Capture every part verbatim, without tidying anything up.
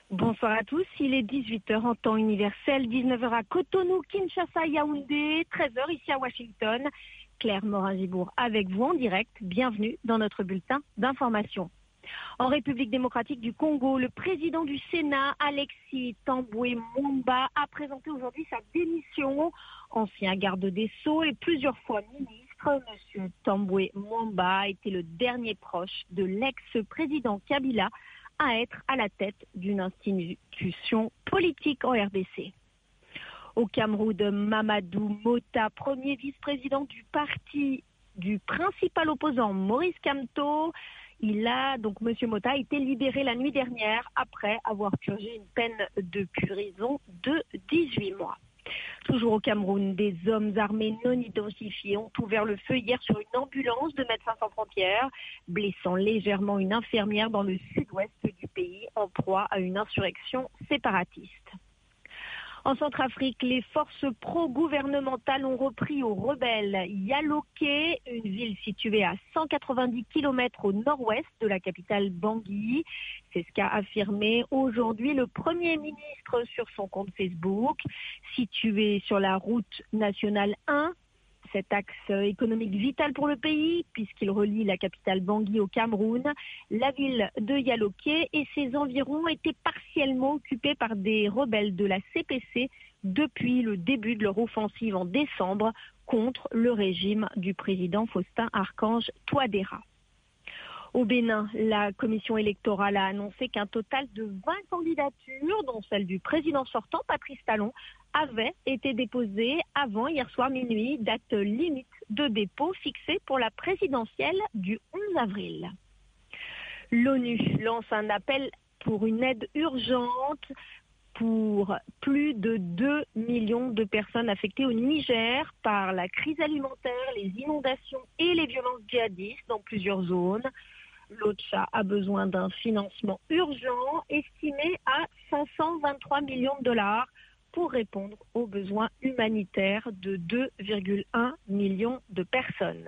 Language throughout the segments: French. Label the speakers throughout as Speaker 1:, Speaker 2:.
Speaker 1: Bonsoir à tous, il est dix-huit heures en temps universel, dix-neuf heures à Cotonou, Kinshasa, Yaoundé, treize heures ici à Washington. Claire Morin-Gibourg avec vous en direct, bienvenue dans notre bulletin d'information. En République démocratique du Congo, le président du Sénat, Alexis Tambwe Mwamba, a présenté aujourd'hui sa démission. Ancien garde des Sceaux et plusieurs fois ministre, M. Tambwe Mwamba était le dernier proche de l'ex-président Kabila à être à la tête d'une institution politique en R D C. Au Cameroun, Mamadou Mota, premier vice-président du parti du principal opposant Maurice Kamto, il a donc M. Mota a été libéré la nuit dernière après avoir purgé une peine de prison de dix-huit mois. Toujours au Cameroun, des hommes armés non identifiés ont ouvert le feu hier sur une ambulance de Médecins sans frontières, blessant légèrement une infirmière dans le sud-ouest du pays en proie à une insurrection séparatiste. En Centrafrique, les forces pro-gouvernementales ont repris aux rebelles Yaloké, une ville située à cent quatre-vingt-dix kilomètres au nord-ouest de la capitale Bangui. C'est ce qu'a affirmé aujourd'hui le Premier ministre sur son compte Facebook. Situé sur la route nationale un, cet axe économique vital pour le pays, puisqu'il relie la capitale Bangui au Cameroun, la ville de Yaloké et ses environs étaient partiellement occupés par des rebelles de la C P C depuis le début de leur offensive en décembre contre le régime du président Faustin Archange Touadéra. Au Bénin, la commission électorale a annoncé qu'un total de vingt candidatures, dont celle du président sortant, Patrice Talon, avaient été déposées avant hier soir minuit, date limite de dépôt fixée pour la présidentielle du onze avril. L'ONU lance un appel pour une aide urgente pour plus de deux millions de personnes affectées au Niger par la crise alimentaire, les inondations et les violences djihadistes dans plusieurs zones. L'OCHA a besoin d'un financement urgent estimé à cinq cent vingt-trois millions de dollars pour répondre aux besoins humanitaires de deux virgule un millions de personnes.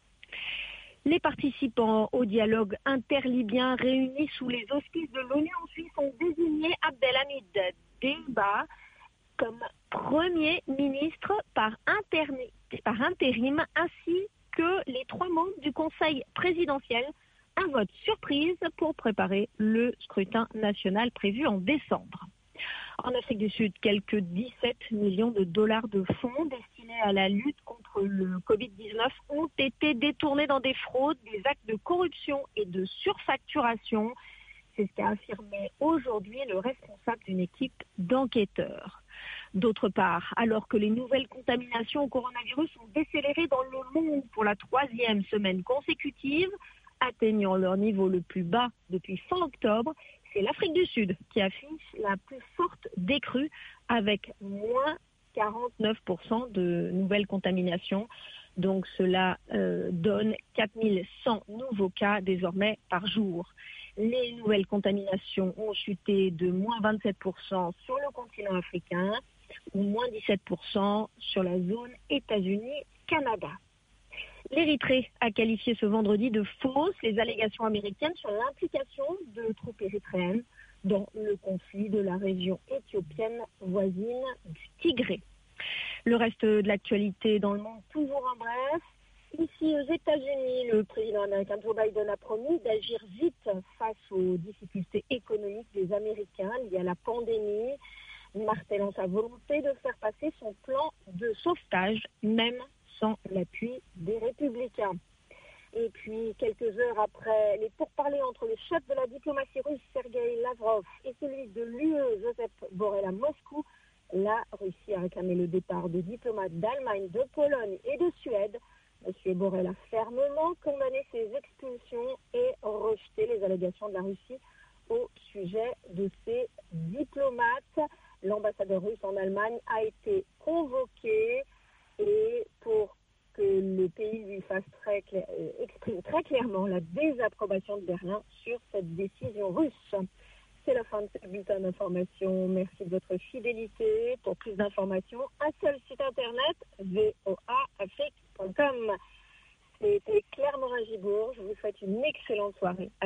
Speaker 1: Les participants au dialogue interlibyen réunis sous les auspices de l'ONU en Suisse ont désigné Abdelhamid Deiba comme Premier ministre par, interni- par intérim, ainsi que les trois membres du Conseil présidentiel, un vote surprise pour préparer le scrutin national prévu en décembre. En Afrique du Sud, quelques dix-sept millions de dollars de fonds destinés à la lutte contre le covid dix-neuf ont été détournés dans des fraudes, des actes de corruption et de surfacturation. C'est ce qu'a affirmé aujourd'hui le responsable d'une équipe d'enquêteurs. D'autre part, alors que les nouvelles contaminations au coronavirus ont décéléré dans le monde pour la troisième semaine consécutive, atteignant leur niveau le plus bas depuis fin octobre, c'est l'Afrique du Sud qui affiche la plus forte décrue avec moins quarante-neuf pour cent de nouvelles contaminations. Donc cela euh, donne quatre mille cent nouveaux cas désormais par jour. Les nouvelles contaminations ont chuté de moins vingt-sept pour cent sur le continent africain ou moins dix-sept pour cent sur la zone États-Unis-Canada. L'Érythrée a qualifié ce vendredi de fausses les allégations américaines sur l'implication de troupes érythréennes dans le conflit de la région éthiopienne voisine du Tigré. Le reste de l'actualité dans le monde, toujours en bref. Ici aux États-Unis, le président américain Joe Biden a promis d'agir vite face aux difficultés économiques des Américains liées à la pandémie, martelant sa volonté de faire passer son plan de sauvetage, même sans l'appui des républicains. Et puis, quelques heures après les pourparlers entre le chef de la diplomatie russe, Sergei Lavrov, et celui de l'U E, Josep Borrell, à Moscou, la Russie a réclamé le départ de diplomates d'Allemagne, de Pologne et de Suède. M. Borrell a fermement condamné ces expulsions et rejeté les allégations de la Russie au sujet de ces diplomates. L'ambassadeur russe en Allemagne a été convoqué et pour que le pays lui fasse très clair, euh, exprime très clairement la désapprobation de Berlin sur cette décision russe. C'est la fin de ce bulletin d'information. Merci de votre fidélité. Pour plus d'informations, un seul site internet, v o a afrique point com. C'était Claire Morin-Gibourg. Je vous souhaite une excellente soirée.